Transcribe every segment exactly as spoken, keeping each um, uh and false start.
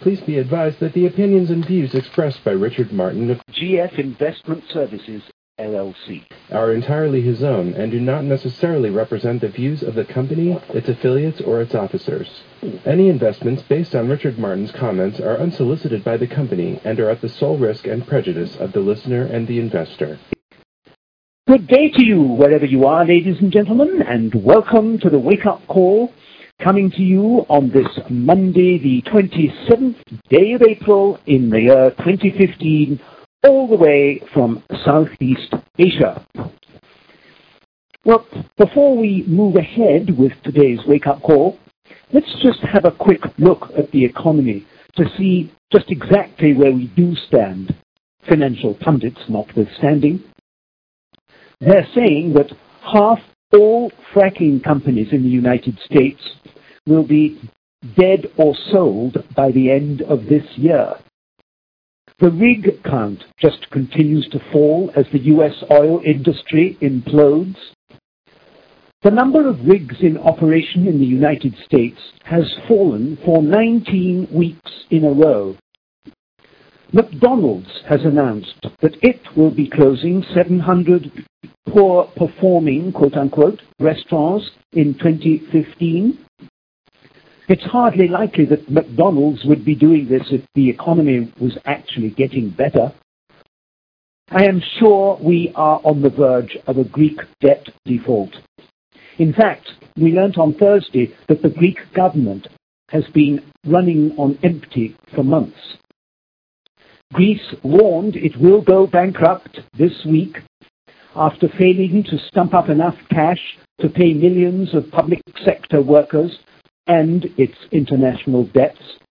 Please be advised that the opinions and views expressed by Richard Martin of G F Investment Services, L L C are entirely his own and do not necessarily represent the views of the company, its affiliates, or its officers. Any investments based on Richard Martin's comments are unsolicited by the company and are at the sole risk and prejudice of the listener and the investor. Good day to you, wherever you are, ladies and gentlemen, and welcome to the Wake Up Call, coming to you on this Monday, the twenty-seventh day of April in the year twenty fifteen, all the way from Southeast Asia. Well, before we move ahead with today's Wake Up Call, let's just have a quick look at the economy to see just exactly where we do stand, financial pundits notwithstanding. They're saying that half all fracking companies in the United States will be dead or sold by the end of this year. The rig count just continues to fall as the U S oil industry implodes. The number of rigs in operation in the United States has fallen for nineteen weeks in a row. McDonald's has announced that it will be closing seven hundred poor-performing, quote-unquote, restaurants in twenty fifteen. It's hardly likely that McDonald's would be doing this if the economy was actually getting better. I am sure we are on the verge of a Greek debt default. In fact, we learnt on Thursday that the Greek government has been running on empty for months. Greece warned it will go bankrupt this week after failing to stump up enough cash to pay millions of public sector workers and its international debts.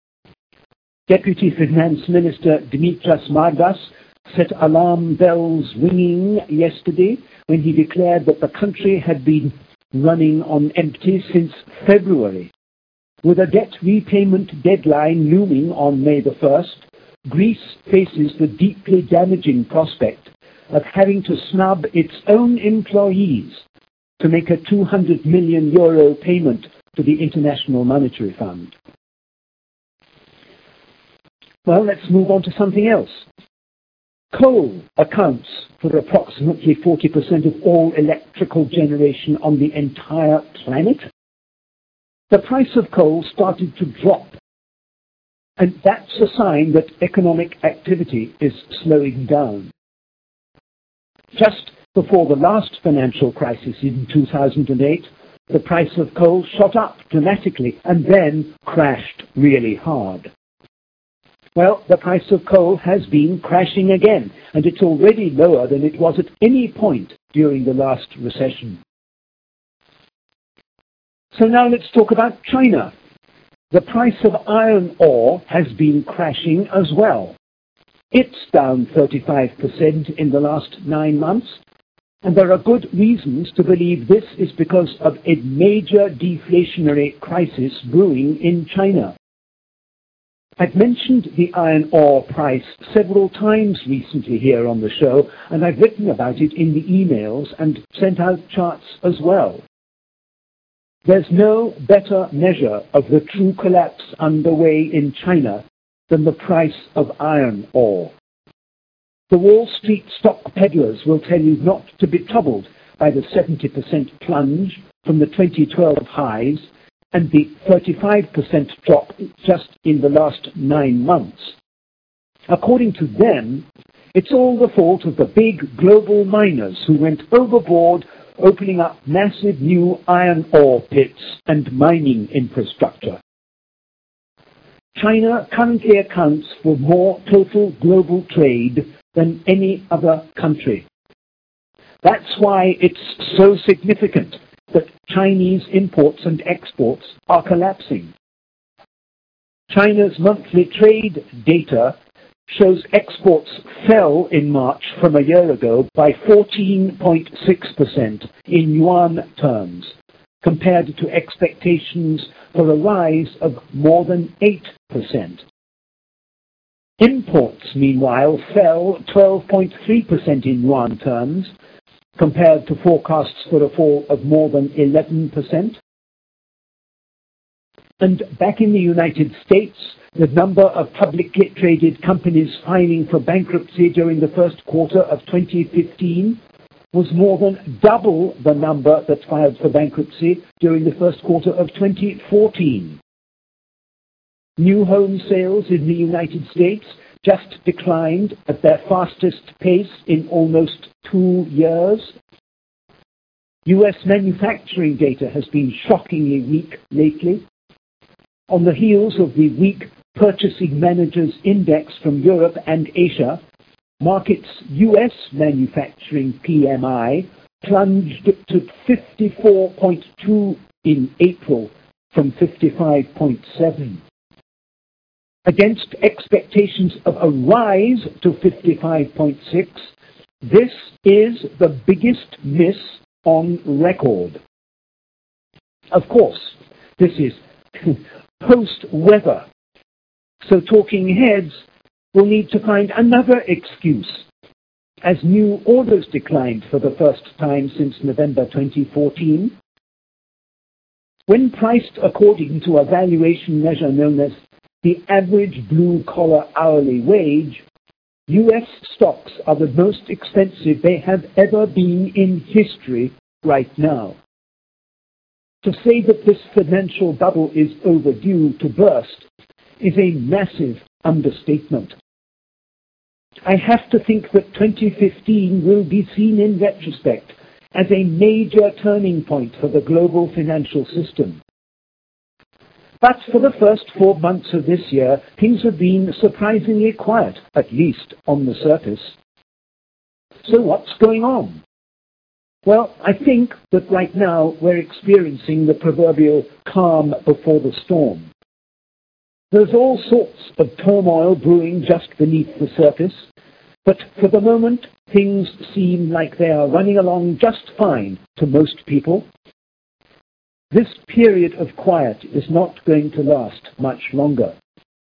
Deputy Finance Minister Dimitras Margas set alarm bells ringing yesterday when he declared that the country had been running on empty since February. With a debt repayment deadline looming on May the first, Greece faces the deeply damaging prospect of having to snub its own employees to make a two hundred million euro payment to the International Monetary Fund. Well, let's move on to something else. Coal accounts for approximately forty percent of all electrical generation on the entire planet. The price of coal started to drop, and that's a sign that economic activity is slowing down. Just before the last financial crisis in two thousand eight, the price of coal shot up dramatically and then crashed really hard. Well, the price of coal has been crashing again, and it's already lower than it was at any point during the last recession. So now let's talk about China. The price of iron ore has been crashing as well. It's down thirty-five percent in the last nine months, and there are good reasons to believe this is because of a major deflationary crisis brewing in China. I've mentioned the iron ore price several times recently here on the show, and I've written about it in the emails and sent out charts as well. There's no better measure of the true collapse underway in China than the price of iron ore. The Wall Street stock peddlers will tell you not to be troubled by the seventy percent plunge from the twenty twelve highs and the thirty-five percent drop just in the last nine months. According to them, it's all the fault of the big global miners who went overboard, opening up massive new iron ore pits and mining infrastructure. China currently accounts for more total global trade than any other country. That's why it's so significant that Chinese imports and exports are collapsing. China's monthly trade data shows exports fell in March from a year ago by fourteen point six percent in yuan terms, compared to expectations for a rise of more than eight percent. Imports, meanwhile, fell twelve point three percent in yuan terms, compared to forecasts for a fall of more than eleven percent. And back in the United States, the number of publicly traded companies filing for bankruptcy during the first quarter of twenty fifteen was more than double the number that filed for bankruptcy during the first quarter of twenty fourteen. New home sales in the United States just declined at their fastest pace in almost two years. U S manufacturing data has been shockingly weak lately. On the heels of the weak Purchasing Managers Index from Europe and Asia, markets' U S manufacturing P M I plunged to fifty-four point two in April from fifty-five point seven. Against expectations of a rise to fifty-five point six, this is the biggest miss on record. Of course, this is post-weather, so talking heads will need to find another excuse, as new orders declined for the first time since November twenty fourteen. When priced according to a valuation measure known as the average blue-collar hourly wage, U S stocks are the most expensive they have ever been in history right now. To say that this financial bubble is overdue to burst is a massive understatement. I have to think that twenty fifteen will be seen in retrospect as a major turning point for the global financial system. But for the first four months of this year, things have been surprisingly quiet, at least on the surface. So what's going on? Well, I think that right now we're experiencing the proverbial calm before the storm. There's all sorts of turmoil brewing just beneath the surface, but for the moment, things seem like they are running along just fine to most people. This period of quiet is not going to last much longer.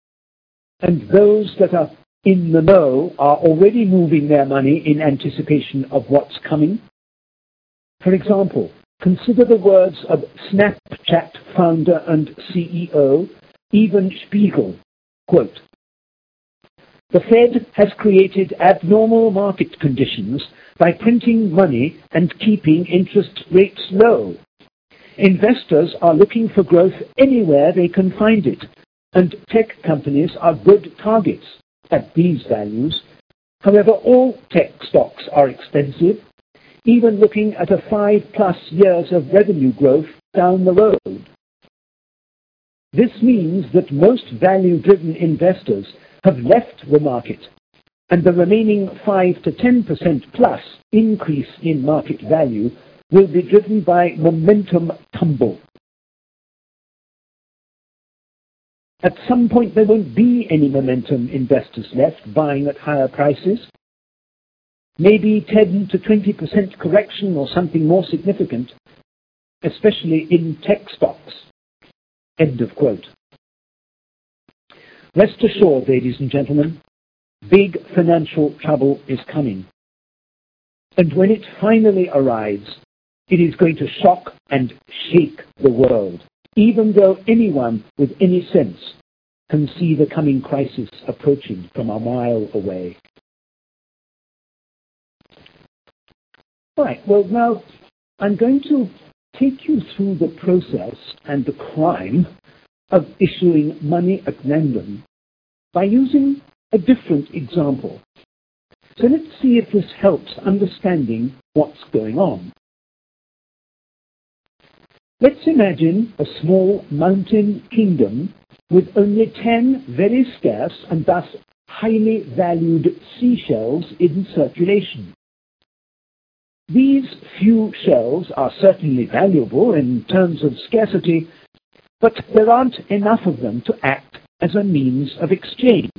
And those that are in the know are already moving their money in anticipation of what's coming. For example, consider the words of Snapchat founder and C E O, Evan Spiegel, quote, "The Fed has created abnormal market conditions by printing money and keeping interest rates low. Investors are looking for growth anywhere they can find it, and tech companies are good targets at these values. However, all tech stocks are expensive, even looking at a five-plus years of revenue growth down the road. This means that most value-driven investors have left the market, and the remaining five to ten percent plus increase in market value will be driven by momentum tumble. At some point there won't be any momentum investors left buying at higher prices. Maybe ten to twenty percent correction or something more significant, especially in tech stocks." End of quote. Rest assured, ladies and gentlemen, big financial trouble is coming. And when it finally arrives, it is going to shock and shake the world, even though anyone with any sense can see the coming crisis approaching from a mile away. All right, well, now I'm going to take you through the process and the crime of issuing money at random by using a different example. So let's see if this helps understanding what's going on. Let's imagine a small mountain kingdom with only ten very scarce and thus highly valued seashells in circulation. These few shells are certainly valuable in terms of scarcity, but there aren't enough of them to act as a means of exchange.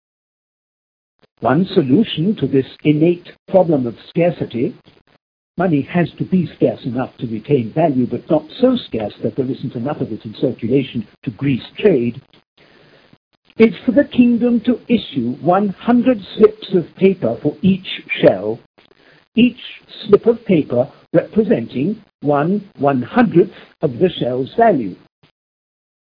One solution to this innate problem of scarcity — money has to be scarce enough to retain value, but not so scarce that there isn't enough of it in circulation to grease trade — is for the kingdom to issue one hundred slips of paper for each shell, each slip of paper representing one one-hundredth of the shell's value.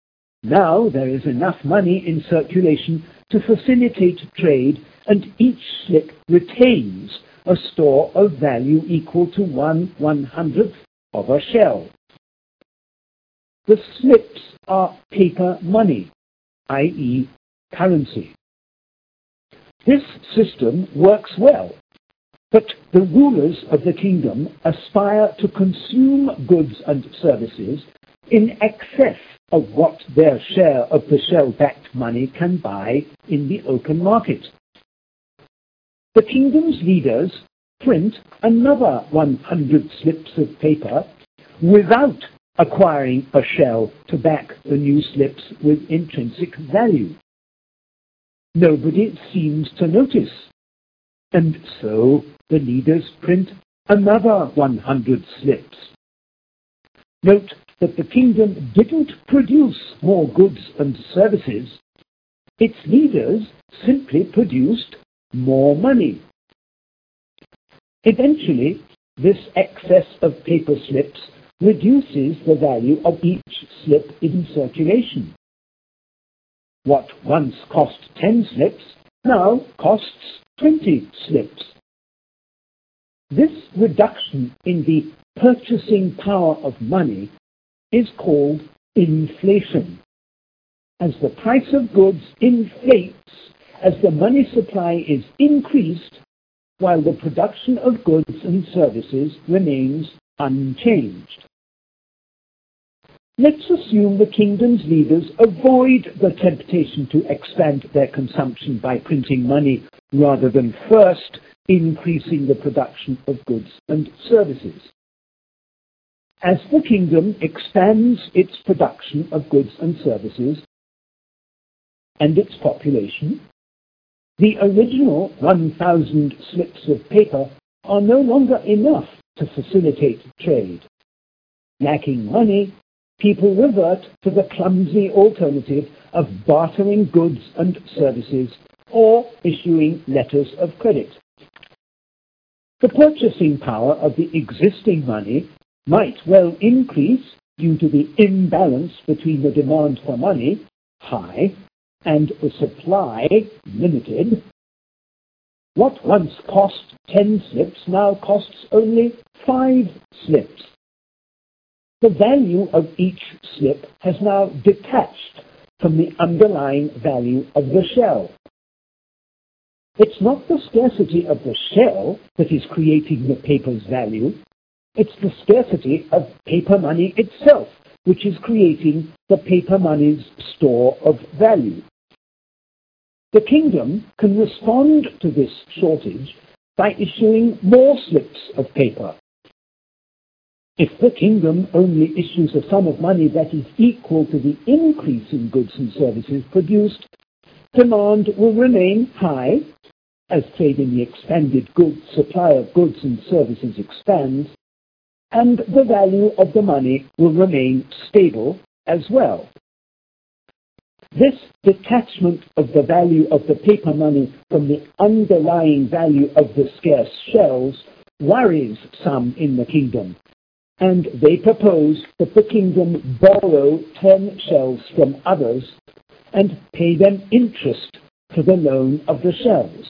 Now there is enough money in circulation to facilitate trade, and each slip retains a store of value equal to one one-hundredth of a shell. The slips are paper money, that is currency. This system works well, but the rulers of the kingdom aspire to consume goods and services in excess of what their share of the shell-backed money can buy in the open market. The kingdom's leaders print another one hundred slips of paper without acquiring a shell to back the new slips with intrinsic value. Nobody seems to notice, and so the leaders print another one hundred slips. Note that the kingdom didn't produce more goods and services. Its leaders simply produced more money. Eventually, this excess of paper slips reduces the value of each slip in circulation. What once cost ten slips now costs twenty slips. This reduction in the purchasing power of money is called inflation, as the price of goods inflates as the money supply is increased while the production of goods and services remains unchanged. Let's assume the kingdom's leaders avoid the temptation to expand their consumption by printing money rather than first increasing the production of goods and services. As the kingdom expands its production of goods and services and its population, the original one thousand slips of paper are no longer enough to facilitate trade. Lacking money, people revert to the clumsy alternative of bartering goods and services or issuing letters of credit. The purchasing power of the existing money might well increase due to the imbalance between the demand for money, high, and the supply, limited. What once cost ten slips now costs only five slips. The value of each slip has now detached from the underlying value of the shell. It's not the scarcity of the shell that is creating the paper's value. It's the scarcity of paper money itself which is creating the paper money's store of value. The kingdom can respond to this shortage by issuing more slips of paper. If the kingdom only issues a sum of money that is equal to the increase in goods and services produced, demand will remain high as trade in the expanded goods, supply of goods and services expands, and the value of the money will remain stable as well. This detachment of the value of the paper money from the underlying value of the scarce shells worries some in the kingdom, and they propose that the kingdom borrow ten shells from others and pay them interest for the loan of the shells.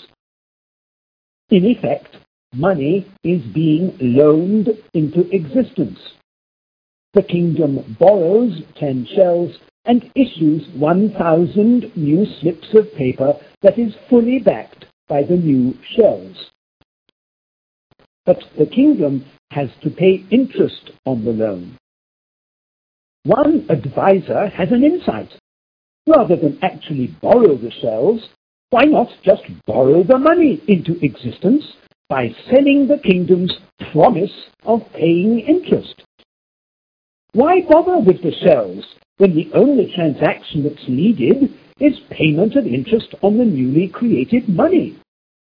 In effect, money is being loaned into existence. The kingdom borrows ten shells and issues one thousand new slips of paper that is fully backed by the new shells. But the kingdom has to pay interest on the loan. One advisor has an insight. Rather than actually borrow the shells, why not just borrow the money into existence by selling the kingdom's promise of paying interest? Why bother with the shells when the only transaction that's needed is payment of interest on the newly created money?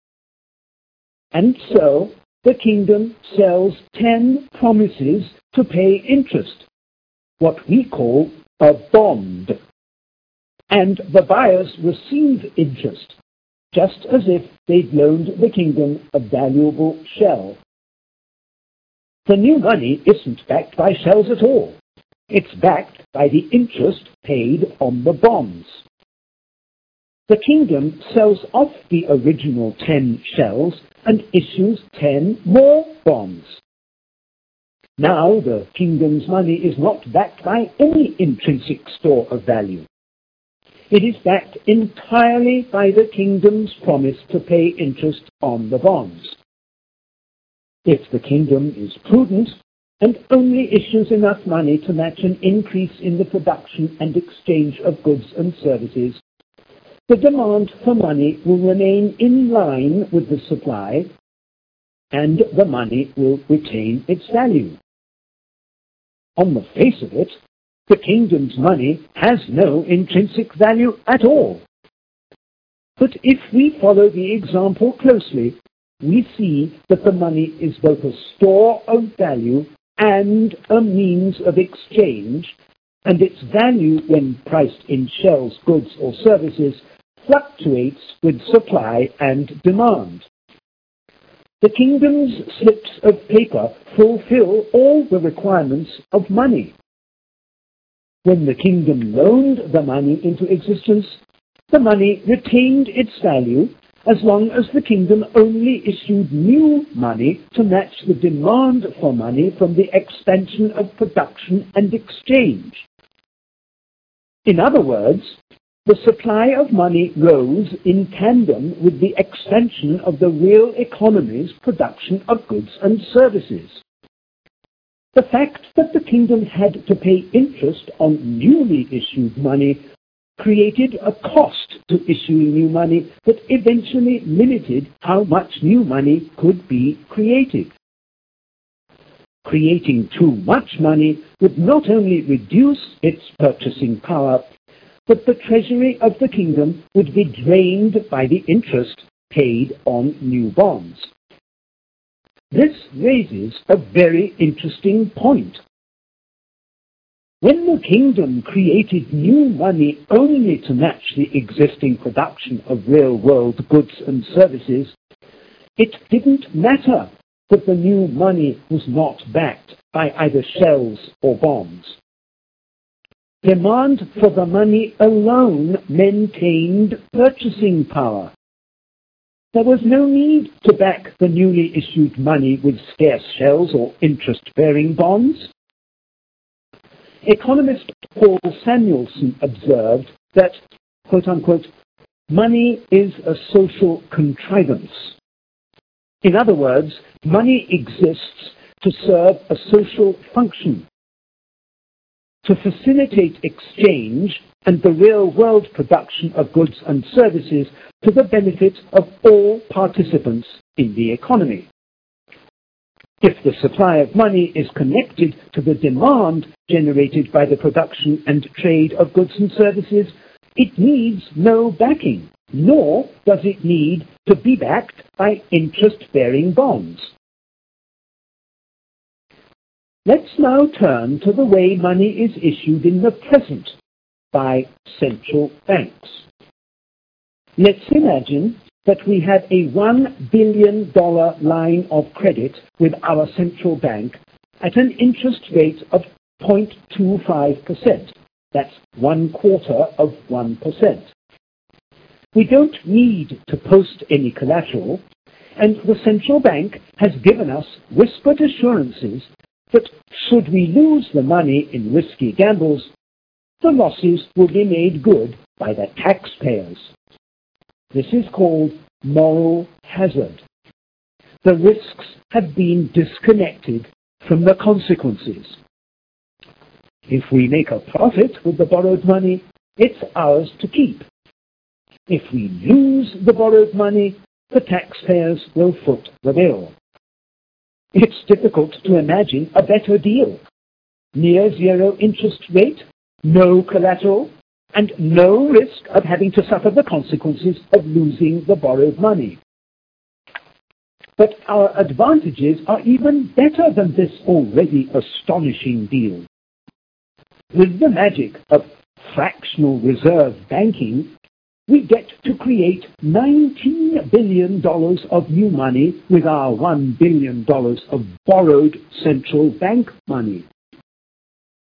And so the kingdom sells ten promises to pay interest, what we call a bond. And the buyers receive interest, just as if they'd loaned the kingdom a valuable shell. The new money isn't backed by shells at all. It's backed by the interest paid on the bonds. The kingdom sells off the original ten shells and issues ten more bonds. Now the kingdom's money is not backed by any intrinsic store of value. It is backed entirely by the kingdom's promise to pay interest on the bonds. If the kingdom is prudent and only issues enough money to match an increase in the production and exchange of goods and services, the demand for money will remain in line with the supply, and the money will retain its value. On the face of it, the kingdom's money has no intrinsic value at all. But if we follow the example closely, we see that the money is both a store of value and a means of exchange, and its value when priced in shells, goods or services fluctuates with supply and demand. The kingdom's slips of paper fulfill all the requirements of money. When the kingdom loaned the money into existence, the money retained its value as long as the kingdom only issued new money to match the demand for money from the expansion of production and exchange. In other words, the supply of money rose in tandem with the expansion of the real economy's production of goods and services. The fact that the kingdom had to pay interest on newly issued money created a cost to issuing new money that eventually limited how much new money could be created. Creating too much money would not only reduce its purchasing power, but the treasury of the kingdom would be drained by the interest paid on new bonds. This raises a very interesting point. When the kingdom created new money only to match the existing production of real-world goods and services, it didn't matter that the new money was not backed by either shells or bonds. Demand for the money alone maintained purchasing power. There was no need to back the newly issued money with scarce shells or interest-bearing bonds. Economist Paul Samuelson observed that, quote-unquote, money is a social contrivance. In other words, money exists to serve a social function, to facilitate exchange and the real-world production of goods and services to the benefit of all participants in the economy. If the supply of money is connected to the demand generated by the production and trade of goods and services, it needs no backing, nor does it need to be backed by interest-bearing bonds. Let's now turn to the way money is issued in the present by central banks. Let's imagine that we have a one billion dollars line of credit with our central bank at an interest rate of zero point two five percent. That's one quarter of one percent. We don't need to post any collateral, and the central bank has given us whispered assurances that should we lose the money in risky gambles, the losses will be made good by the taxpayers. This is called moral hazard. The risks have been disconnected from the consequences. If we make a profit with the borrowed money, it's ours to keep. If we lose the borrowed money, the taxpayers will foot the bill. It's difficult to imagine a better deal. Near zero interest rate, no collateral, and no risk of having to suffer the consequences of losing the borrowed money. But our advantages are even better than this already astonishing deal. With the magic of fractional reserve banking, we get to create nineteen billion dollars of new money with our one billion dollars of borrowed central bank money.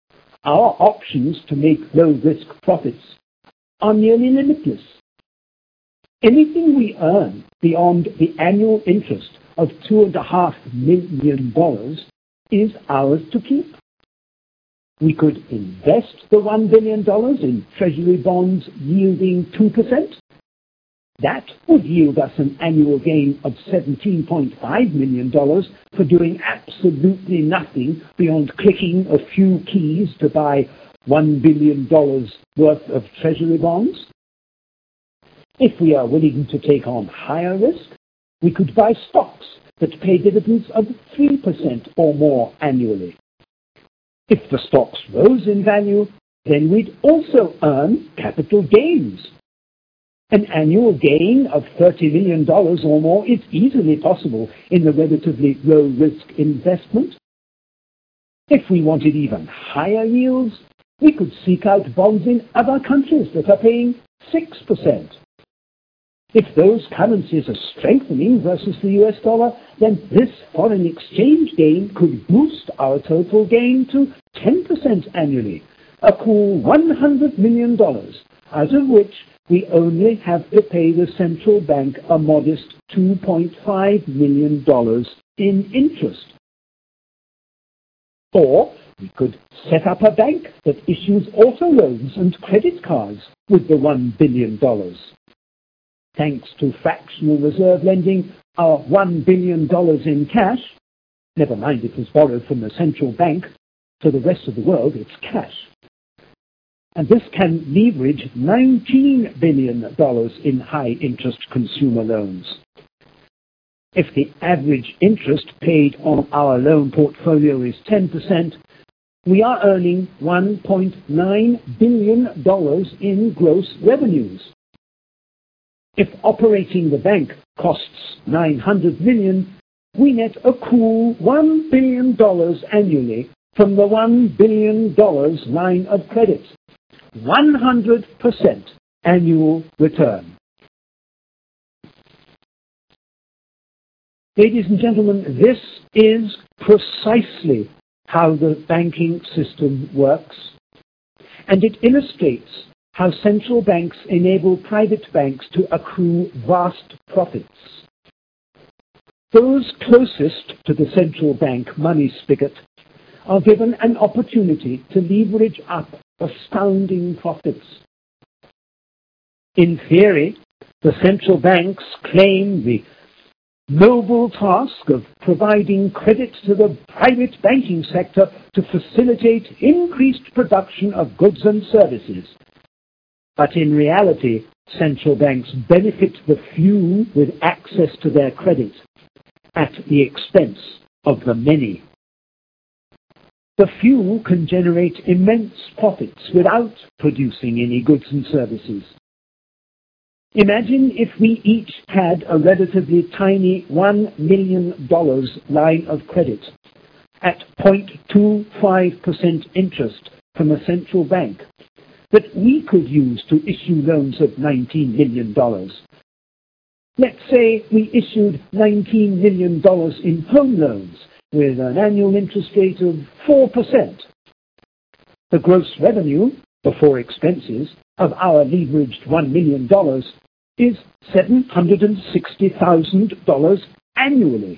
our options to make low-risk profits are nearly limitless. Anything we earn beyond the annual interest of two and a half million dollars is ours to keep. We could invest the one billion dollars in treasury bonds yielding two percent. That would yield us an annual gain of seventeen point five million dollars for doing absolutely nothing beyond clicking a few keys to buy one billion dollars worth of treasury bonds. If we are willing to take on higher risk, we could buy stocks that pay dividends of three percent or more annually. If the stocks rose in value, then we'd also earn capital gains. An annual gain of thirty million dollars or more is easily possible in the relatively low-risk investment. If we wanted even higher yields, we could seek out bonds in other countries that are paying six percent. If those currencies are strengthening versus the U S dollar, then this foreign exchange gain could boost our total gain to ten percent annually, a cool one hundred million dollars, out of which we only have to pay the central bank a modest two point five million dollars in interest. Or we could set up a bank that issues auto loans and credit cards with the one billion dollars. Thanks to fractional reserve lending, our one billion dollars in cash, never mind it was borrowed from the central bank, to the rest of the world it's cash. And this can leverage nineteen billion dollars in high-interest consumer loans. If the average interest paid on our loan portfolio is ten percent, we are earning one point nine billion dollars in gross revenues. If operating the bank costs nine hundred million dollars, we net a cool one billion dollars annually from the one billion dollars line of credit. one hundred percent annual return. Ladies and gentlemen, this is precisely how the banking system works, and it illustrates how central banks enable private banks to accrue vast profits. Those closest to the central bank money spigot are given an opportunity to leverage up astounding profits. In theory, the central banks claim the noble task of providing credit to the private banking sector to facilitate increased production of goods and services. But in reality, central banks benefit the few with access to their credit at the expense of the many. The few can generate immense profits without producing any goods and services. Imagine if we each had a relatively tiny one million dollars line of credit at zero point two five percent interest from a central bank that we could use to issue loans of nineteen million dollars. Let's say we issued nineteen million dollars in home loans with an annual interest rate of four percent. The gross revenue, before expenses, of our leveraged one million dollars is seven hundred sixty thousand dollars annually.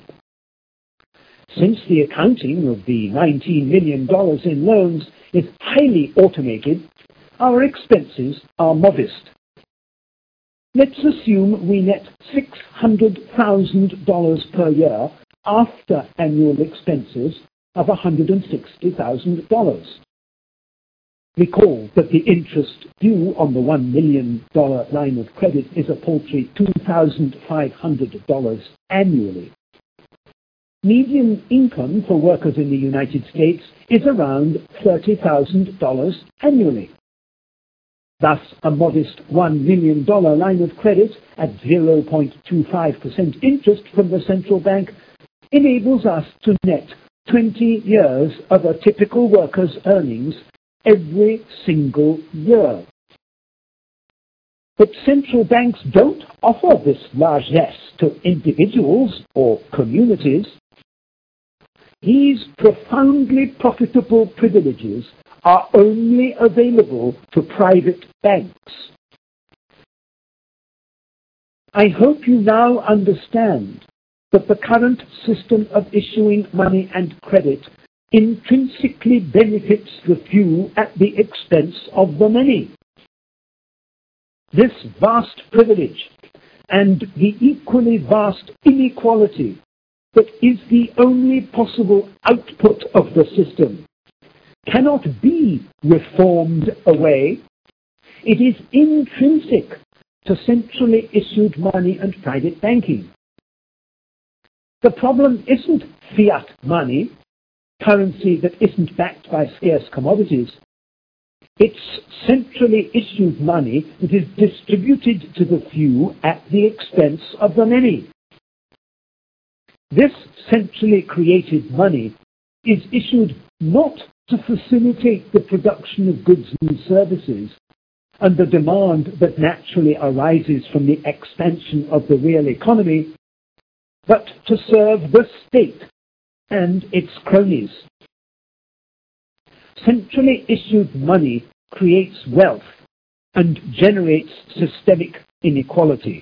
Since the accounting of the nineteen million dollars in loans is highly automated, our expenses are modest. Let's assume we net six hundred thousand dollars per year after annual expenses of one hundred sixty thousand dollars. Recall that the interest due on the one million dollars line of credit is a paltry two thousand five hundred dollars annually. Median income for workers in the United States is around thirty thousand dollars annually. Thus, a modest one million dollars line of credit at zero point two five percent interest from the central bank enables us to net twenty years of a typical worker's earnings every single year. But central banks don't offer this largesse to individuals or communities. These profoundly profitable privileges are only available to private banks. I hope you now understand that the current system of issuing money and credit intrinsically benefits the few at the expense of the many. This vast privilege and the equally vast inequality that is the only possible output of the system cannot be reformed away. It is intrinsic to centrally issued money and private banking. The problem isn't fiat money, currency that isn't backed by scarce commodities. It's centrally issued money that is distributed to the few at the expense of the many. This centrally created money is issued not to facilitate the production of goods and services and the demand that naturally arises from the expansion of the real economy, but to serve the state and its cronies. Centrally issued money creates wealth and generates systemic inequality.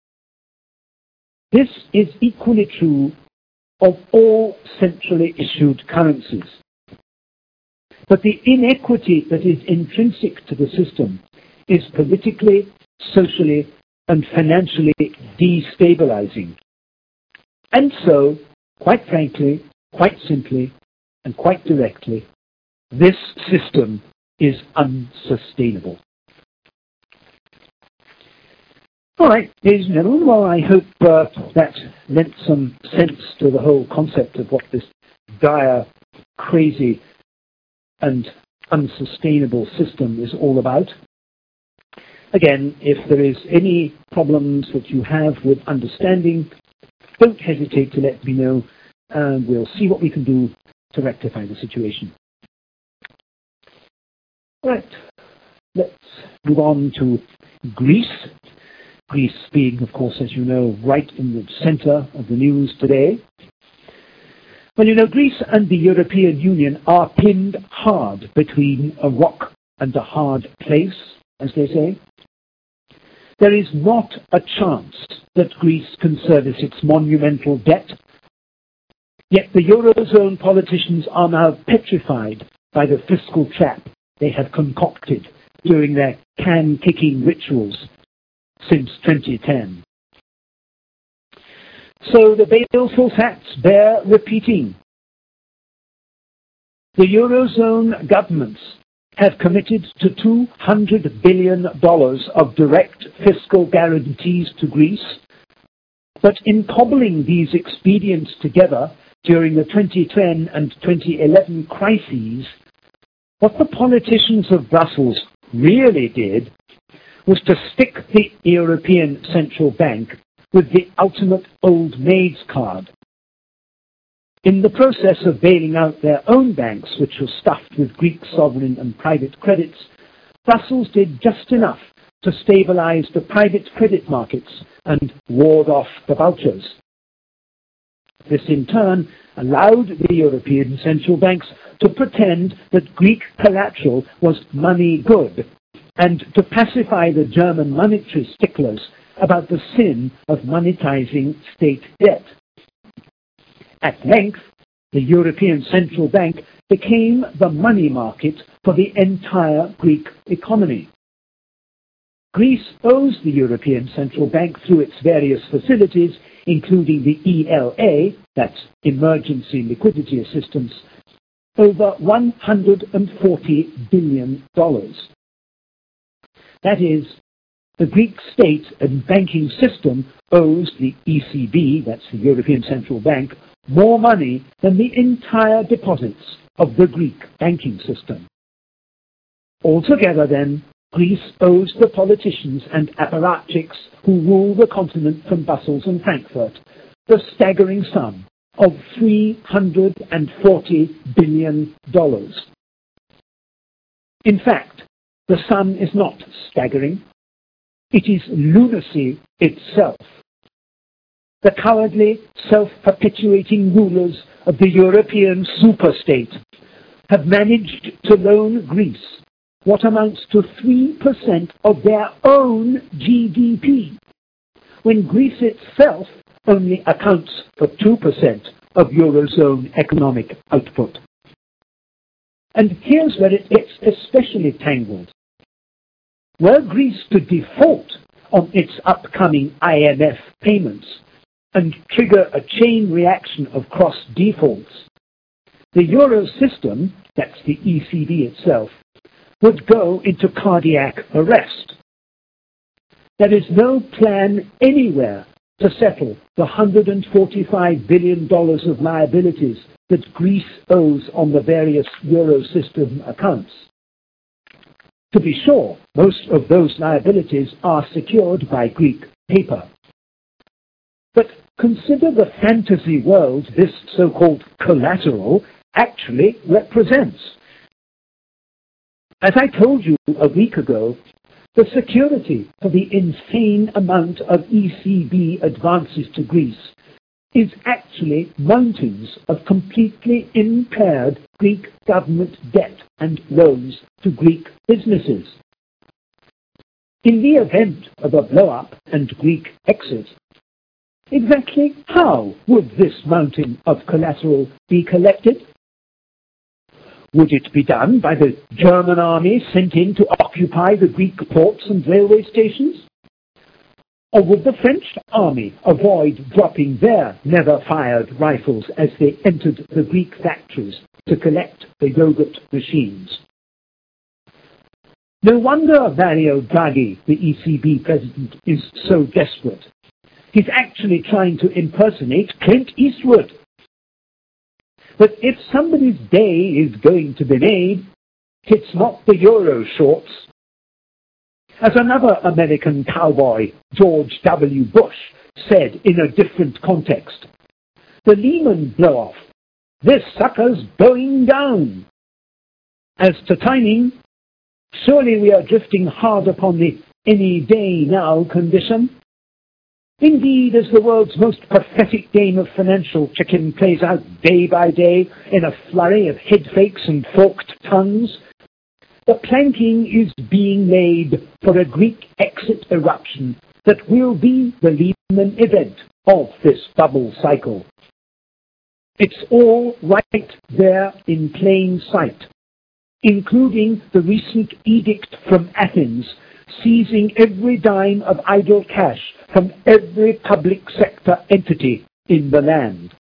This is equally true of all centrally issued currencies. But the inequity that is intrinsic to the system is politically, socially, and financially destabilizing. And so, quite frankly, quite simply, and quite directly, this system is unsustainable. All right, ladies and gentlemen, well, I hope uh, that lent some sense to the whole concept of what this dire, crazy, and unsustainable system is all about. Again, if there is any problems that you have with understanding, don't hesitate to let me know, and we'll see what we can do to rectify the situation. Right, let's move on to Greece. Greece being, of course, as you know, right in the center of the news today. Well, you know, Greece and the European Union are pinned hard between a rock and a hard place, as they say. There is not a chance that Greece can service its monumental debt. Yet the Eurozone politicians are now petrified by the fiscal trap they have concocted during their can-kicking rituals since twenty ten. So the baleful facts bear repeating. The Eurozone governments have committed to two hundred billion dollars of direct fiscal guarantees to Greece, but in cobbling these expedients together during the twenty ten and twenty eleven crises, what the politicians of Brussels really did was to stick the European Central Bank with the ultimate old maid's card. In the process of bailing out their own banks, which were stuffed with Greek sovereign and private credits, Brussels did just enough to stabilize the private credit markets and ward off the vultures. This in turn allowed the European central banks to pretend that Greek collateral was money good and to pacify the German monetary sticklers about the sin of monetizing state debt. At length, the European Central Bank became the money market for the entire Greek economy. Greece owes the European Central Bank through its various facilities, including the E L A, that's Emergency Liquidity Assistance, over one hundred forty billion dollars. That is, the Greek state and banking system owes the E C B, that's the European Central Bank, more money than the entire deposits of the Greek banking system. Altogether, then, Greece owes the politicians and apparatchiks who rule the continent from Brussels and Frankfurt the staggering sum of three hundred forty billion dollars. In fact, the sum is not staggering. It is lunacy itself. The cowardly, self-perpetuating rulers of the European superstate have managed to loan Greece what amounts to three percent of their own G D P, when Greece itself only accounts for two percent of Eurozone economic output. And here's where it gets especially tangled. Were Greece to default on its upcoming I M F payments and trigger a chain reaction of cross defaults, the Euro system, that's the E C B itself, would go into cardiac arrest. There is no plan anywhere to settle the one hundred forty-five billion dollars of liabilities that Greece owes on the various Euro system accounts. To be sure, most of those liabilities are secured by Greek paper. But consider the fantasy world this so-called collateral actually represents. As I told you a week ago, the security for the insane amount of E C B advances to Greece is actually mountains of completely impaired Greek government debt and loans to Greek businesses. In the event of a blow-up and Greek exit, exactly how would this mountain of collateral be collected? Would it be done by the German army sent in to occupy the Greek ports and railway stations? Or would the French army avoid dropping their never-fired rifles as they entered the Greek factories to collect the yogurt machines? No wonder Mario Draghi, the E C B president, is so desperate. He's actually trying to impersonate Clint Eastwood. But if somebody's day is going to be made, it's not the Euro shorts. As another American cowboy, George W. Bush, said in a different context, the Lehman blow-off, this sucker's going down. As to timing, surely we are drifting hard upon the any day now condition. Indeed, as the world's most pathetic game of financial chicken plays out day by day in a flurry of head fakes and forked tongues, the planking is being laid for a Greek exit eruption that will be the Lehman event of this bubble cycle. It's all right there in plain sight, including the recent edict from Athens seizing every dime of idle cash from every public sector entity in the land.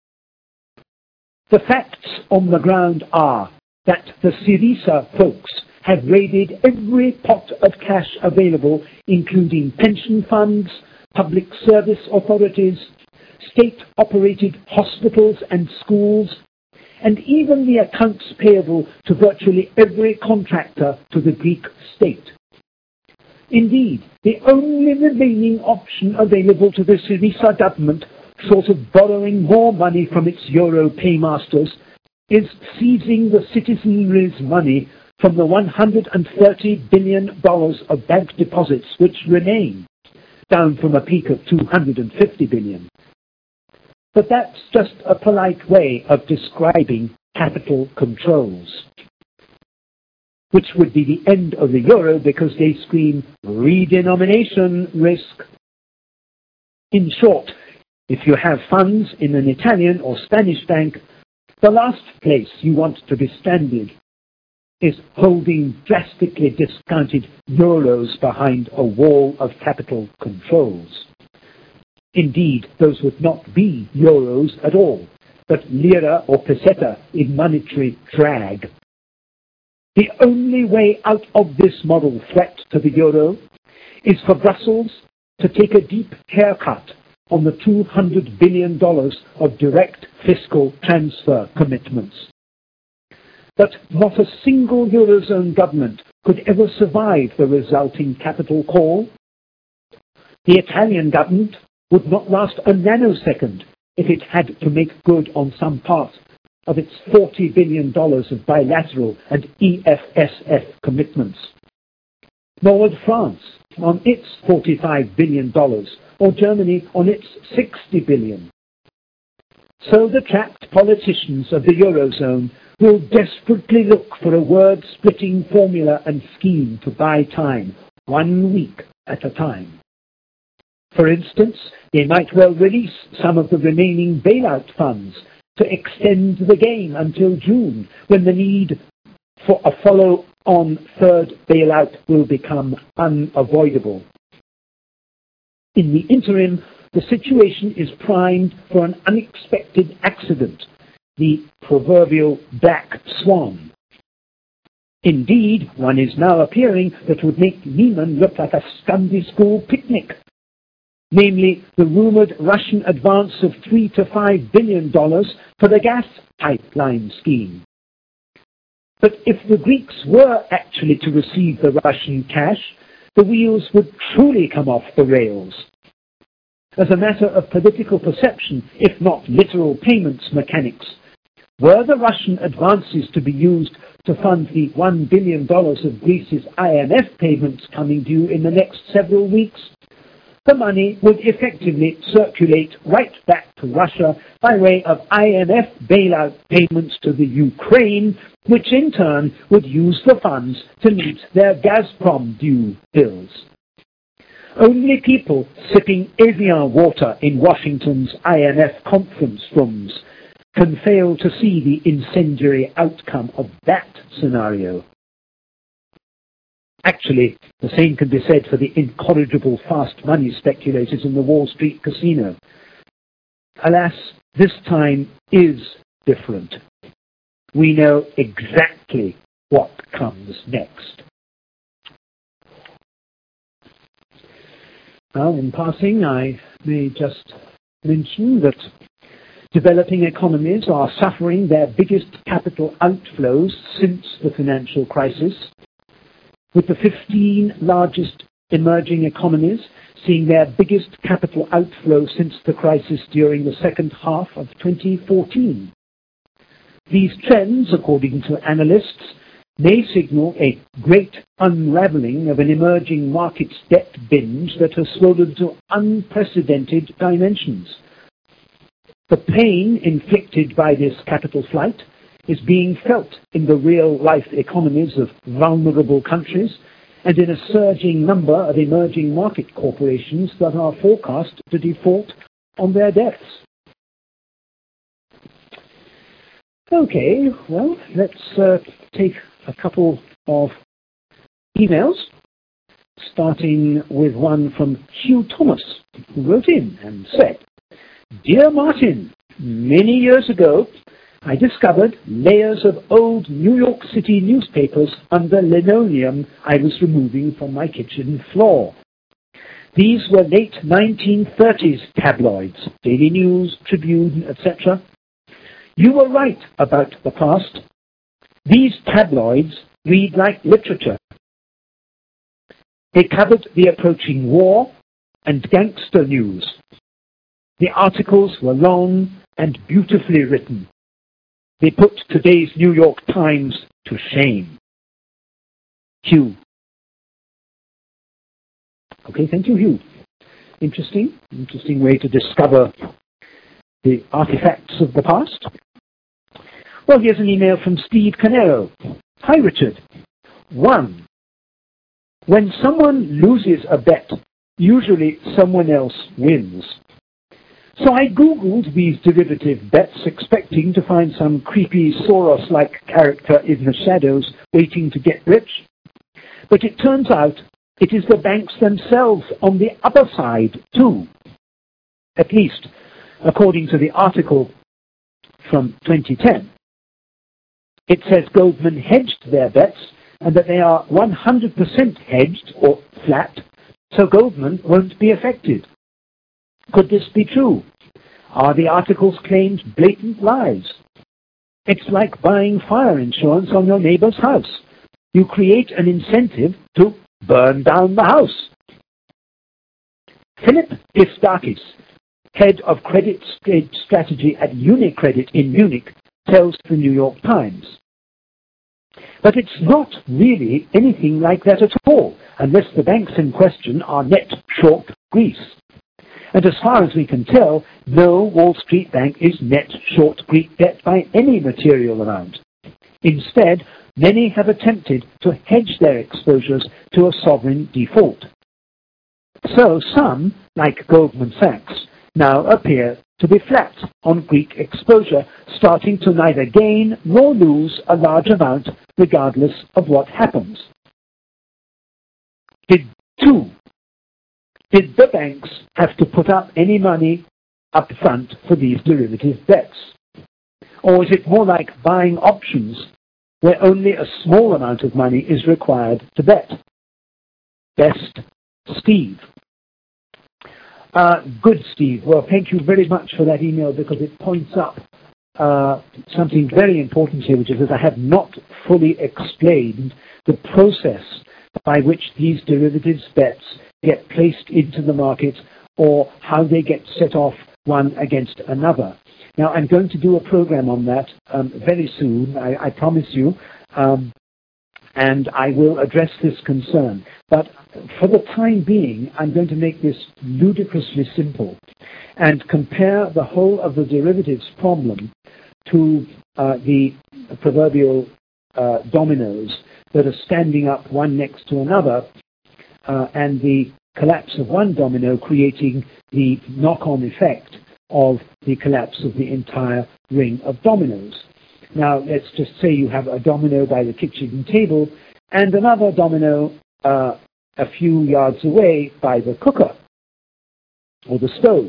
The facts on the ground are that the Syriza folks have raided every pot of cash available, including pension funds, public service authorities, state-operated hospitals and schools, and even the accounts payable to virtually every contractor to the Greek state. Indeed, the only remaining option available to the Syriza government, short of borrowing more money from its Euro paymasters, is seizing the citizenry's money from the one hundred thirty billion dollars of bank deposits which remain, down from a peak of two hundred fifty billion dollars. But that's just a polite way of describing capital controls, which would be the end of the euro because they scream redenomination risk. In short, if you have funds in an Italian or Spanish bank, the last place you want to be stranded is holding drastically discounted euros behind a wall of capital controls. Indeed, those would not be euros at all, but lira or peseta in monetary drag. The only way out of this model threat to the euro is for Brussels to take a deep haircut on the two hundred billion dollars of direct fiscal transfer commitments. But not a single Eurozone government could ever survive the resulting capital call. The Italian government would not last a nanosecond if it had to make good on some part of its forty billion dollars of bilateral and E F S F commitments. Nor would France on its forty-five billion dollars, or Germany on its sixty billion dollars. So the trapped politicians of the Eurozone will desperately look for a word-splitting formula and scheme to buy time, one week at a time. For instance, they might well release some of the remaining bailout funds to extend the game until June, when the need for a follow-on third bailout will become unavoidable. In the interim, the situation is primed for an unexpected accident, the proverbial black swan. Indeed, one is now appearing that would make Lehman look like a Sunday school picnic, namely the rumored Russian advance of three to five billion dollars for the gas pipeline scheme. But if the Greeks were actually to receive the Russian cash, the wheels would truly come off the rails. As a matter of political perception, if not literal payments mechanics, were the Russian advances to be used to fund the one billion dollars of Greece's I M F payments coming due in the next several weeks, the money would effectively circulate right back to Russia by way of I M F bailout payments to the Ukraine, which in turn would use the funds to meet their Gazprom due bills. Only people sipping Evian water in Washington's I M F conference rooms can fail to see the incendiary outcome of that scenario. Actually, the same can be said for the incorrigible fast money speculators in the Wall Street casino. Alas, this time is different. We know exactly what comes next. Well, in passing, I may just mention that developing economies are suffering their biggest capital outflows since the financial crisis, with the fifteen largest emerging economies seeing their biggest capital outflow since the crisis during the second half of twenty fourteen. These trends, according to analysts, may signal a great unraveling of an emerging markets debt binge that has swollen to unprecedented dimensions. The pain inflicted by this capital flight is being felt in the real-life economies of vulnerable countries and in a surging number of emerging market corporations that are forecast to default on their debts. Okay, well, let's uh, take a couple of emails, starting with one from Hugh Thomas, who wrote in and said, "Dear Martin, many years ago, I discovered layers of old New York City newspapers under linoleum I was removing from my kitchen floor. These were late nineteen thirties tabloids, Daily News, Tribune, et cetera. You were right about the past. These tabloids read like literature. They covered the approaching war and gangster news. The articles were long and beautifully written. They put today's New York Times to shame." Hugh. Okay, thank you, Hugh. Interesting, interesting way to discover the artifacts of the past. Well, here's an email from Steve Canero. "Hi, Richard. One, when someone loses a bet, usually someone else wins. So I Googled these derivative bets, expecting to find some creepy Soros-like character in the shadows waiting to get rich. But it turns out it is the banks themselves on the other side, too. At least, according to the article from twenty ten. It says Goldman hedged their bets and that they are one hundred percent hedged or flat, so Goldman won't be affected. Could this be true? Are the article's claims blatant lies? It's like buying fire insurance on your neighbor's house. You create an incentive to burn down the house." Philip Istakis, head of credit strategy at UniCredit in Munich, tells the New York Times. But it's not really anything like that at all, unless the banks in question are net short Greece. And as far as we can tell, no Wall Street bank is net short Greek debt by any material amount. Instead, many have attempted to hedge their exposures to a sovereign default. So some, like Goldman Sachs, now appear to be flat on Greek exposure, starting to neither gain nor lose a large amount regardless of what happens. Did two, did the banks have to put up any money up front for these derivative bets? Or is it more like buying options where only a small amount of money is required to bet? Best, Steve. Uh, good, Steve. Well, thank you very much for that email, because it points up uh, something very important here, which is that I have not fully explained the process by which these derivatives bets get placed into the market, or how they get set off one against another. Now, I'm going to do a program on that um, very soon, I, I promise you, um, and I will address this concern. But for the time being, I'm going to make this ludicrously simple and compare the whole of the derivatives problem to uh, the proverbial uh, dominoes that are standing up one next to another, uh, and the collapse of one domino creating the knock-on effect of the collapse of the entire ring of dominoes. Now, let's just say you have a domino by the kitchen table and another domino uh, a few yards away by the cooker or the stove.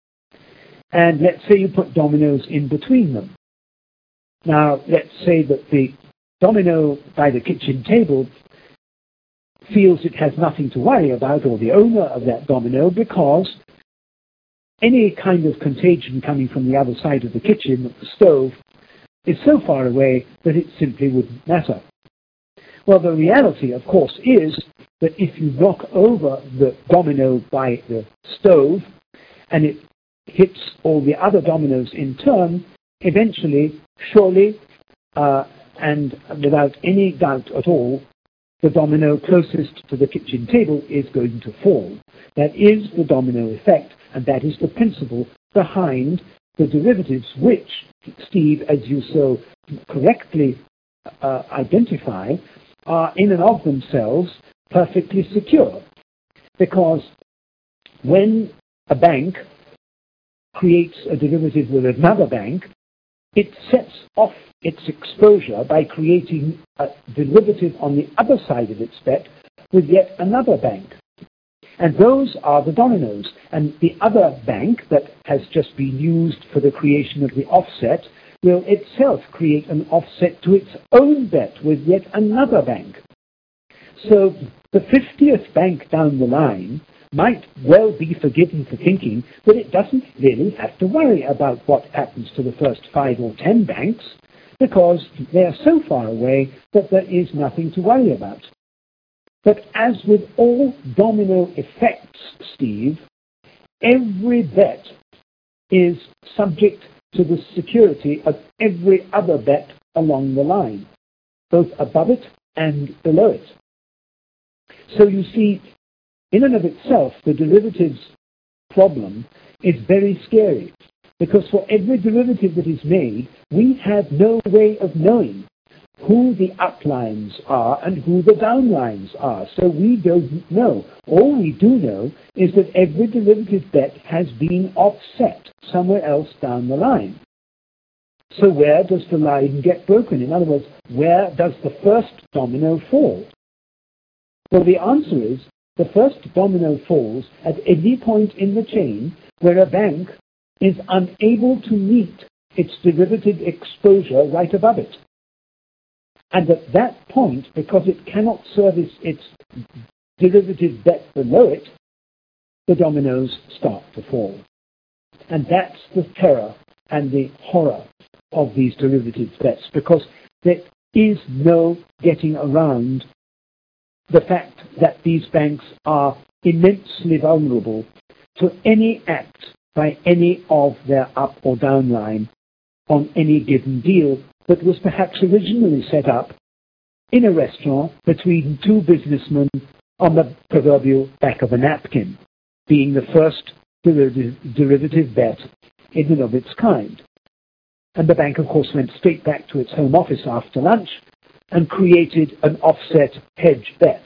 And let's say you put dominoes in between them. Now, let's say that the domino by the kitchen table feels it has nothing to worry about, or the owner of that domino, because any kind of contagion coming from the other side of the kitchen, the stove, is so far away that it simply wouldn't matter. Well, the reality, of course, is that if you knock over the domino by the stove and it hits all the other dominoes in turn, eventually, surely, uh, and without any doubt at all, the domino closest to the kitchen table is going to fall. That is the domino effect, and that is the principle behind the derivatives, which, Steve, as you so correctly uh, identify, are in and of themselves perfectly secure. Because when a bank creates a derivative with another bank, it sets off its exposure by creating a derivative on the other side of its bet with yet another bank. And those are the dominoes. And the other bank that has just been used for the creation of the offset will itself create an offset to its own bet with yet another bank. So the fiftieth bank down the line might well be forgiven for thinking that it doesn't really have to worry about what happens to the first five or ten banks, because they are so far away that there is nothing to worry about. But as with all domino effects, Steve, every bet is subject to the security of every other bet along the line, both above it and below it. So you see, in and of itself, the derivatives problem is very scary, because for every derivative that is made, we have no way of knowing who the uplines are and who the downlines are. So we don't know. All we do know is that every derivative bet has been offset somewhere else down the line. So where does the line get broken? In other words, where does the first domino fall? Well, the answer is the first domino falls at any point in the chain where a bank is unable to meet its derivative exposure right above it. And at that point, because it cannot service its derivative bet below it, the dominoes start to fall. And that's the terror and the horror of these derivative bets, because there is no getting around the fact that these banks are immensely vulnerable to any act by any of their up or down line on any given deal that was perhaps originally set up in a restaurant between two businessmen on the proverbial back of a napkin, being the first derivative, derivative bet in and of its kind. And the bank, of course, went straight back to its home office after lunch and created an offset hedge bet.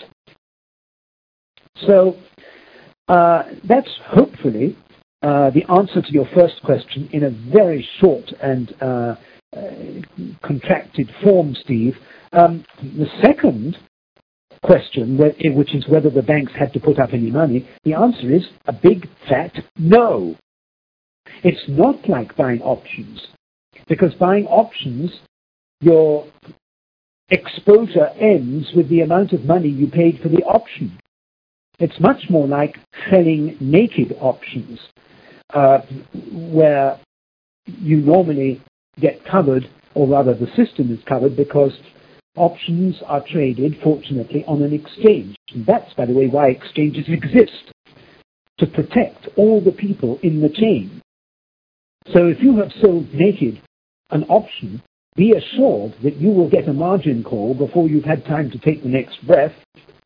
So uh, that's hopefully uh, the answer to your first question in a very short and uh, uh, contracted form, Steve. Um, the second question, which is whether the banks had to put up any money, the answer is a big fat no. It's not like buying options, because buying options, your exposure ends with the amount of money you paid for the option. It's much more like selling naked options, uh, where you normally get covered, or rather the system is covered, because options are traded, fortunately, on an exchange. And that's, by the way, why exchanges exist, to protect all the people in the chain. So if you have sold naked an option, be assured that you will get a margin call before you've had time to take the next breath,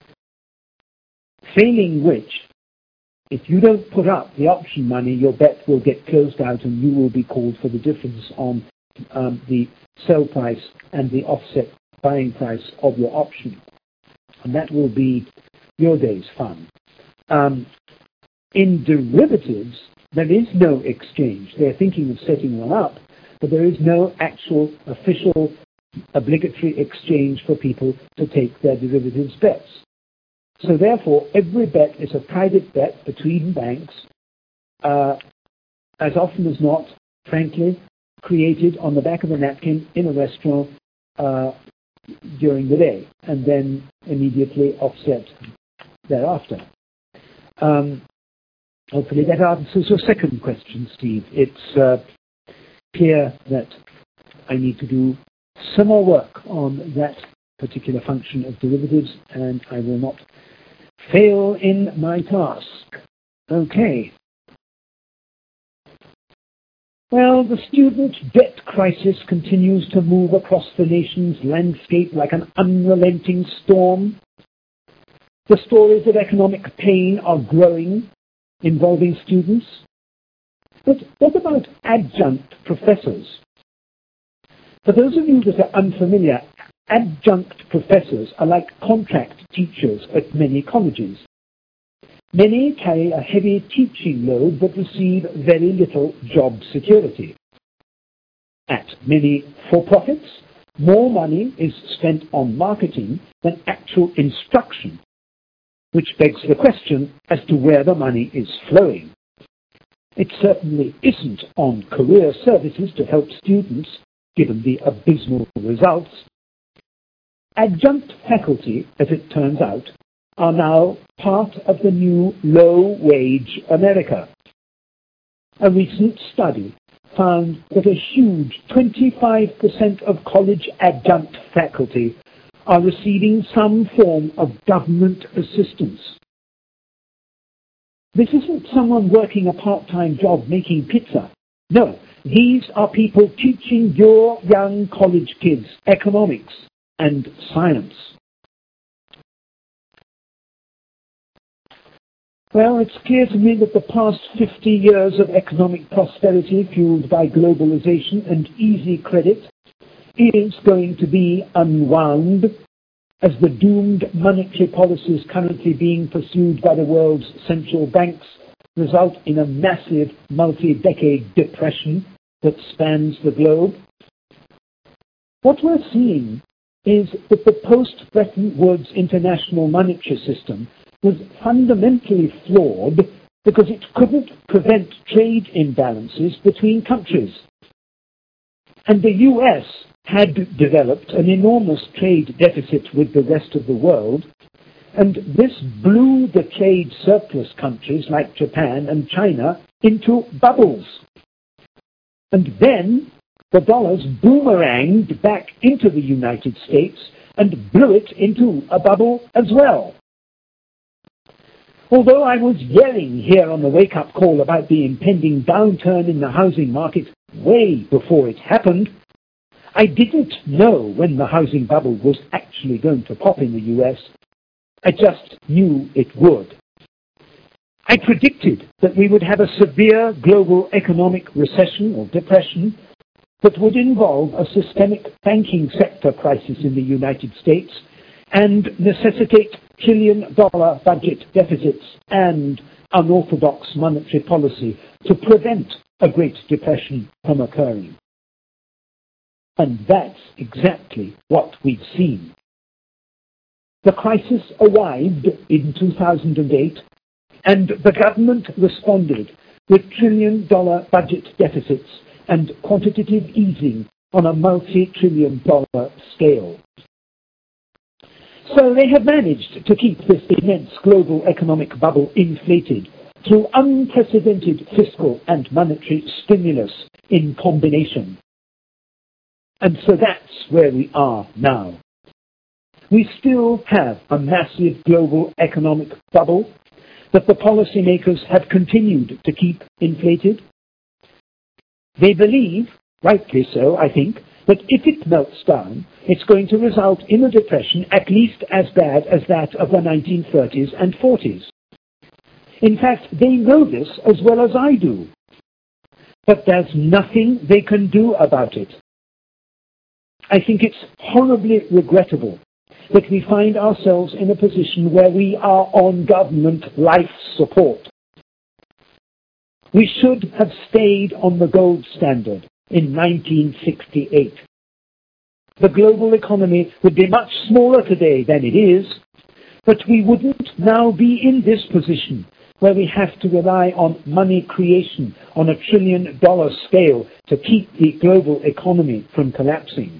failing which, if you don't put up the option money, your bet will get closed out and you will be called for the difference on um, the sell price and the offset buying price of your option. And that will be your day's fun. Um, in derivatives, there is no exchange. They're thinking of setting one up, but there is no actual official obligatory exchange for people to take their derivatives bets. So therefore, every bet is a private bet between banks, uh, as often as not, frankly, created on the back of a napkin in a restaurant uh, during the day, and then immediately offset thereafter. Um, hopefully that answers your second question, Steve. It's uh, clear that I need to do some more work on that particular function of derivatives, and I will not fail in my task. Okay. Well, the student debt crisis continues to move across the nation's landscape like an unrelenting storm. The stories of economic pain are growing, involving students. But what about adjunct professors? For those of you that are unfamiliar, adjunct professors are like contract teachers at many colleges. Many carry a heavy teaching load but receive very little job security. At many for-profits, more money is spent on marketing than actual instruction, which begs the question as to where the money is flowing. It certainly isn't on career services to help students, given the abysmal results. Adjunct faculty, as it turns out, are now part of the new low-wage America. A recent study found that a huge twenty-five percent of college adjunct faculty are receiving some form of government assistance. This isn't someone working a part-time job making pizza. No, these are people teaching your young college kids economics and science. Well, it's clear to me that the past fifty years of economic prosperity fueled by globalization and easy credit is going to be unwound as the doomed monetary policies currently being pursued by the world's central banks result in a massive multi-decade depression that spans the globe. What we're seeing is that the post-Bretton Woods international monetary system was fundamentally flawed because it couldn't prevent trade imbalances between countries. And the U S had developed an enormous trade deficit with the rest of the world, and this blew the trade surplus countries like Japan and China into bubbles. And then the dollars boomeranged back into the United States and blew it into a bubble as well. Although I was yelling here on the wake-up call about the impending downturn in the housing market way before it happened, I didn't know when the housing bubble was actually going to pop in the U S. I just knew it would. I predicted that we would have a severe global economic recession or depression that would involve a systemic banking sector crisis in the United States and necessitate trillion-dollar budget deficits and unorthodox monetary policy to prevent a Great Depression from occurring. And that's exactly what we've seen. The crisis arrived in two thousand eight, and the government responded with trillion-dollar budget deficits and quantitative easing on a multi-trillion dollar scale. So they have managed to keep this immense global economic bubble inflated through unprecedented fiscal and monetary stimulus in combination. And so that's where we are now. We still have a massive global economic bubble that the policymakers have continued to keep inflated. They believe, rightly so, I think, that if it melts down, it's going to result in a depression at least as bad as that of the nineteen thirties and forties. In fact, they know this as well as I do. But there's nothing they can do about it. I think it's horribly regrettable that we find ourselves in a position where we are on government life support. We should have stayed on the gold standard in nineteen sixty-eight. The global economy would be much smaller today than it is, but we wouldn't now be in this position where we have to rely on money creation on a trillion dollar scale to keep the global economy from collapsing.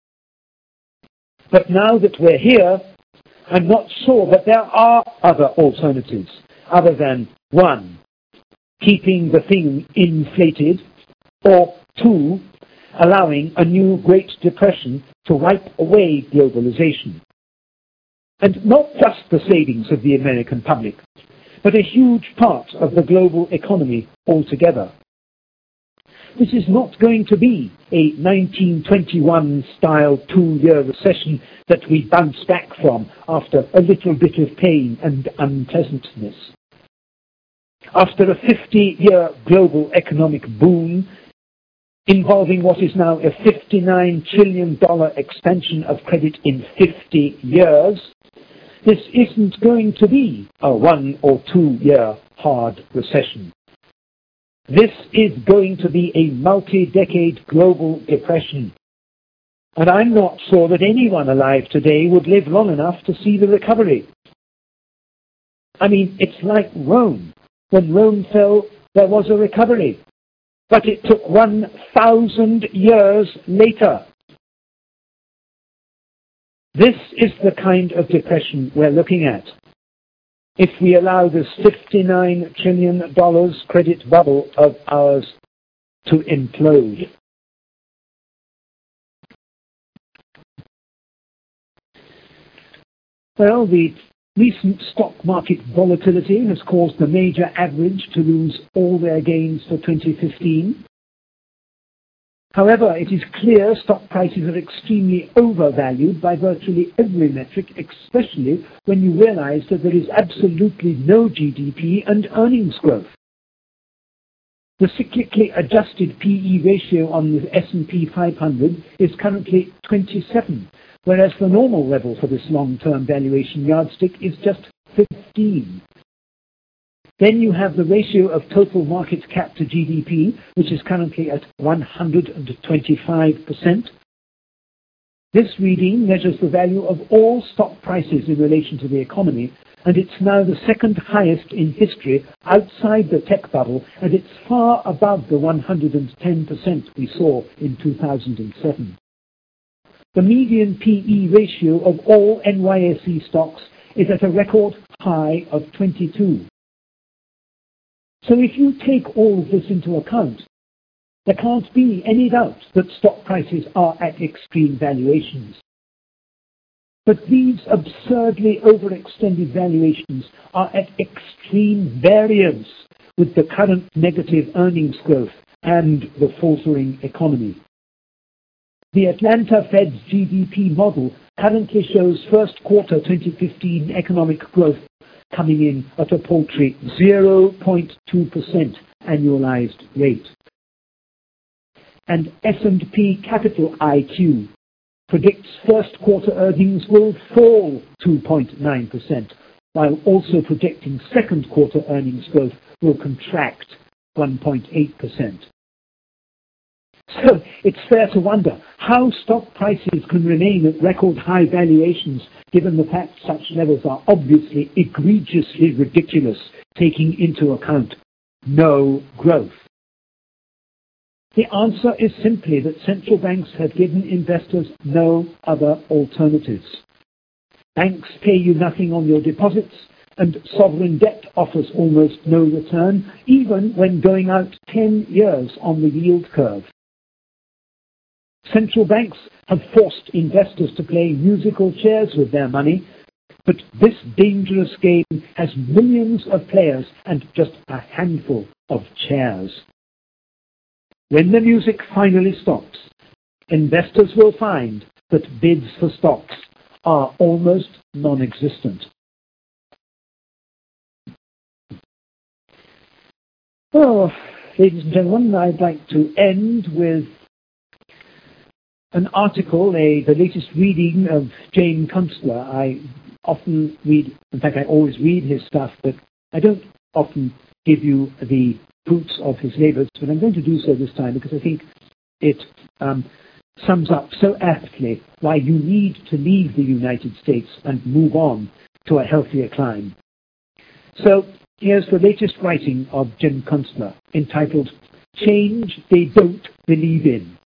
But now that we're here, I'm not sure that there are other alternatives other than, one, keeping the thing inflated, or two, allowing a new Great Depression to wipe away globalization. And not just the savings of the American public, but a huge part of the global economy altogether. This is not going to be a nineteen twenty-one style two-year recession that we bounce back from after a little bit of pain and unpleasantness. After a fifty-year global economic boom involving what is now a fifty-nine trillion dollars expansion of credit in fifty years, this isn't going to be a one or two-year hard recession. This is going to be a multi-decade global depression. And I'm not sure that anyone alive today would live long enough to see the recovery. I mean, it's like Rome. When Rome fell, there was a recovery. But it took one thousand years later. This is the kind of depression we're looking at if we allow this fifty-nine trillion dollars credit bubble of ours to implode. Well, the recent stock market volatility has caused the major average to lose all their gains for twenty fifteen. However, it is clear stock prices are extremely overvalued by virtually every metric, especially when you realize that there is absolutely no G D P and earnings growth. The cyclically adjusted P E ratio on the S and P five hundred is currently twenty-seven, whereas the normal level for this long-term valuation yardstick is just fifteen. Then you have the ratio of total market cap to G D P, which is currently at one hundred twenty-five percent. This reading measures the value of all stock prices in relation to the economy, and it's now the second highest in history outside the tech bubble, and it's far above the one hundred ten percent we saw in two thousand seven. The median P E ratio of all N Y S E stocks is at a record high of twenty-two. So if you take all of this into account, there can't be any doubt that stock prices are at extreme valuations. But these absurdly overextended valuations are at extreme variance with the current negative earnings growth and the faltering economy. The Atlanta Fed's G D P model currently shows first quarter twenty fifteen economic growth coming in at a paltry zero point two percent annualized rate. and S and P Capital I Q predicts first quarter earnings will fall two point nine percent, while also predicting second quarter earnings growth will contract one point eight percent. So it's fair to wonder how stock prices can remain at record high valuations given the fact such levels are obviously egregiously ridiculous, taking into account no growth. The answer is simply that central banks have given investors no other alternatives. Banks pay you nothing on your deposits, and sovereign debt offers almost no return, even when going out ten years on the yield curve. Central banks have forced investors to play musical chairs with their money, but this dangerous game has millions of players and just a handful of chairs. When the music finally stops, investors will find that bids for stocks are almost non-existent. Well, ladies and gentlemen, I'd like to end with an article, a, the latest reading of Jane Kunstler. I often read, in fact I always read his stuff, but I don't often give you the fruits of his labors, but I'm going to do so this time because I think it um, sums up so aptly why you need to leave the United States and move on to a healthier clime. So here's the latest writing of Jim Kunstler, entitled Change They Don't Believe In.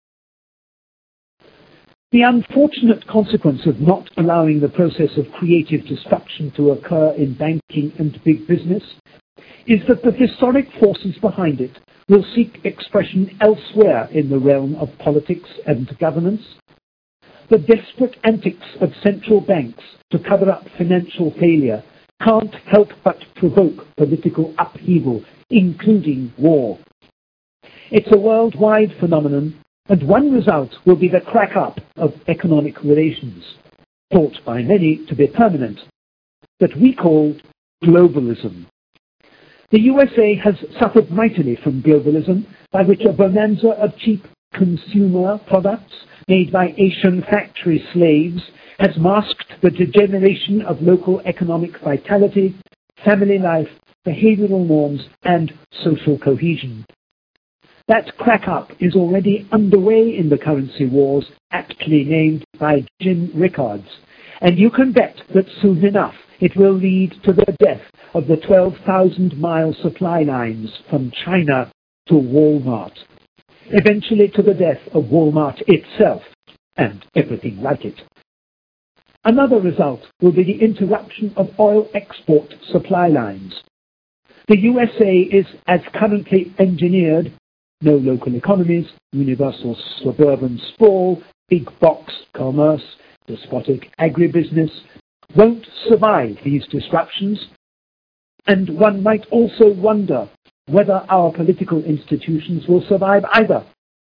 The unfortunate consequence of not allowing the process of creative destruction to occur in banking and big business is that the historic forces behind it will seek expression elsewhere in the realm of politics and governance. The desperate antics of central banks to cover up financial failure can't help but provoke political upheaval, including war. It's a worldwide phenomenon, and one result will be the crack-up of economic relations, thought by many to be permanent, that we call globalism. The U S A has suffered mightily from globalism, by which a bonanza of cheap consumer products made by Asian factory slaves has masked the degeneration of local economic vitality, family life, behavioral norms, and social cohesion. That crack-up is already underway in the currency wars, aptly named by Jim Rickards, and you can bet that soon enough it will lead to the death of the twelve thousand mile supply lines from China to Walmart, eventually to the death of Walmart itself and everything like it. Another result will be the interruption of oil export supply lines. The U S A is, as currently engineered, no local economies, universal suburban sprawl, big box commerce, despotic agribusiness, won't survive these disruptions, and one might also wonder whether our political institutions will survive either.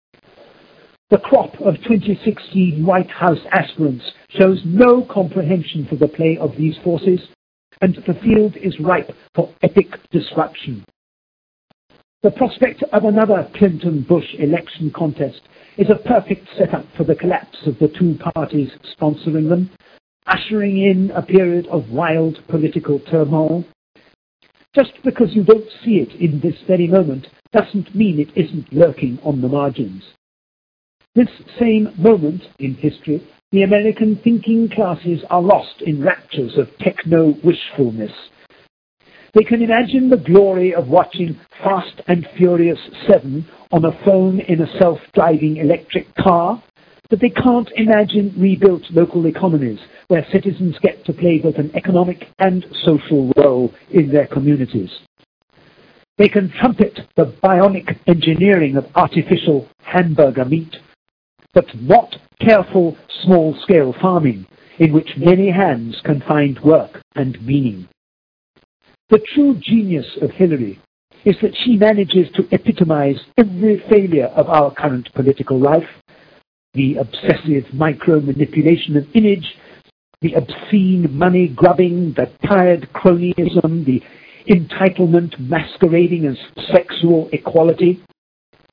The crop of twenty sixteen White House aspirants shows no comprehension for the play of these forces, and the field is ripe for epic disruption. The prospect of another Clinton-Bush election contest is a perfect setup for the collapse of the two parties sponsoring them, ushering in a period of wild political turmoil. Just because you don't see it in this very moment doesn't mean it isn't lurking on the margins. This same moment in history, the American thinking classes are lost in raptures of techno-wishfulness. They can imagine the glory of watching Fast and Furious seven on a phone in a self-driving electric car, but they can't imagine rebuilt local economies where citizens get to play both an economic and social role in their communities. They can trumpet the bionic engineering of artificial hamburger meat, but not careful small-scale farming in which many hands can find work and meaning. The true genius of Hillary is that she manages to epitomize every failure of our current political life: the obsessive micro-manipulation of image, the obscene money-grubbing, the tired cronyism, the entitlement masquerading as sexual equality.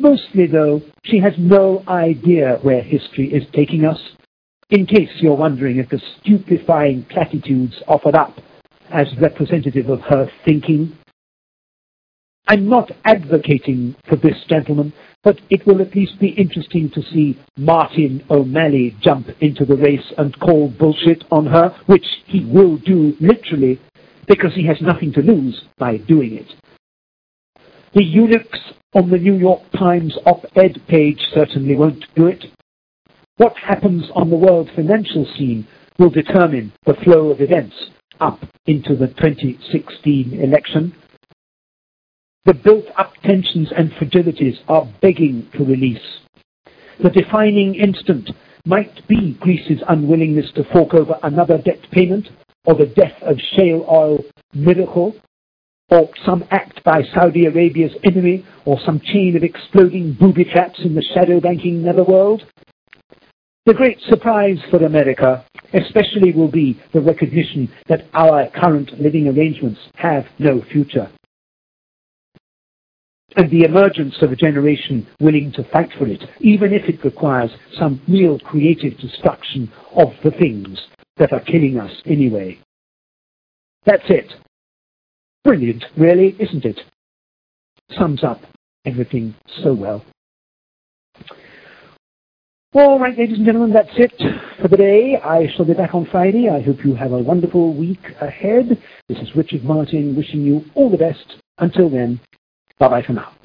Mostly, though, she has no idea where history is taking us, in case you're wondering if the stupefying platitudes offered up as representative of her thinking. I'm not advocating for this gentleman, but it will at least be interesting to see Martin O'Malley jump into the race and call bullshit on her, which he will do literally, because he has nothing to lose by doing it. The eunuchs on the New York Times op-ed page certainly won't do it. What happens on the world financial scene will determine the flow of events up into the twenty sixteen election. The built-up tensions and fragilities are begging for release. The defining instant might be Greece's unwillingness to fork over another debt payment, or the death of shale oil miracle, or some act by Saudi Arabia's enemy, or some chain of exploding booby traps in the shadow banking netherworld. The great surprise for America especially will be the recognition that our current living arrangements have no future, and the emergence of a generation willing to fight for it, even if it requires some real creative destruction of the things that are killing us anyway. That's it. Brilliant, really, isn't it? Sums up everything so well. All right, ladies and gentlemen, that's it for the day. I shall be back on Friday. I hope you have a wonderful week ahead. This is Richard Martin wishing you all the best. Until then, bye-bye for now.